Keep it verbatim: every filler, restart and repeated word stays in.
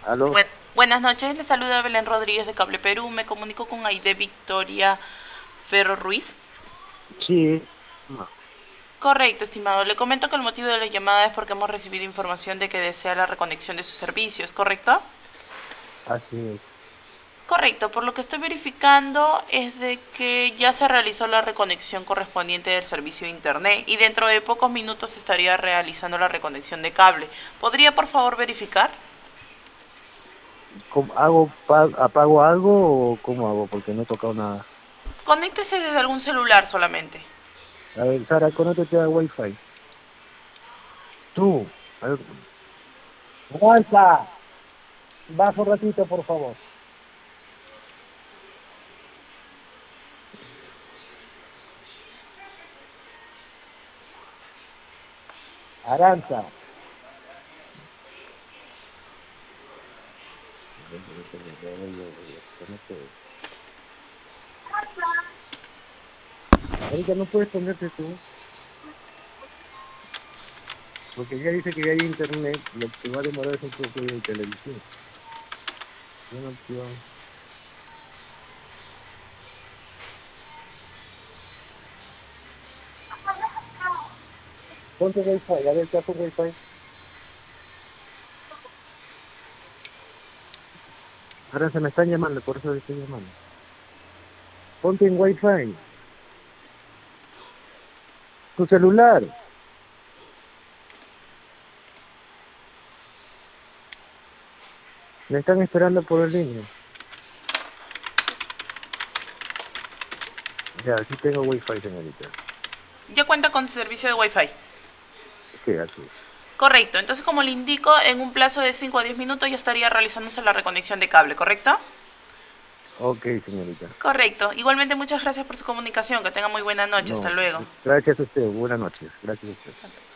Aló, Buen- buenas noches, le saluda Belén Rodríguez de Cable Perú. Me comunico con Aide Victoria Ferro Ruiz. sí, no, Correcto, estimado. Le comento que el motivo de la llamada es porque hemos recibido información de que desea la reconexión de sus servicios, ¿correcto? así es. Correcto, por lo que estoy verificando es de que ya se realizó la reconexión correspondiente del servicio de internet y dentro de pocos minutos estaría realizando la reconexión de cable. ¿Podría por favor verificar? ¿Cómo hago, pa- apago algo o cómo hago? Porque no he tocado nada. Conéctese desde algún celular solamente. A ver, Sara, conéctate a Wi-Fi. Tú, a ver, aguanta, baja un ratito, por favor. Aranza. Ahorita no puedes ponerte tú, porque ya dice que ya hay internet, lo que va a demorar es un poco de televisión. Una opción. Ponte Wi-Fi, a ver, ¿qué hace Wi-Fi? Aranza, me están llamando, por eso le estoy llamando. Ponte en Wi-Fi, tu celular. Me están esperando por el línea. Ya, aquí tengo Wi-Fi, señorita. Ya cuenta con servicio de Wi-Fi. Sí, así. Correcto, entonces como le indico, en un plazo de cinco a diez minutos ya estaría realizándose la reconexión de cable, ¿correcto? Ok, señorita. Correcto. Igualmente muchas gracias por su comunicación. Que tenga muy buena noche. Hasta No, luego. gracias a usted. Buenas noches. Gracias a usted.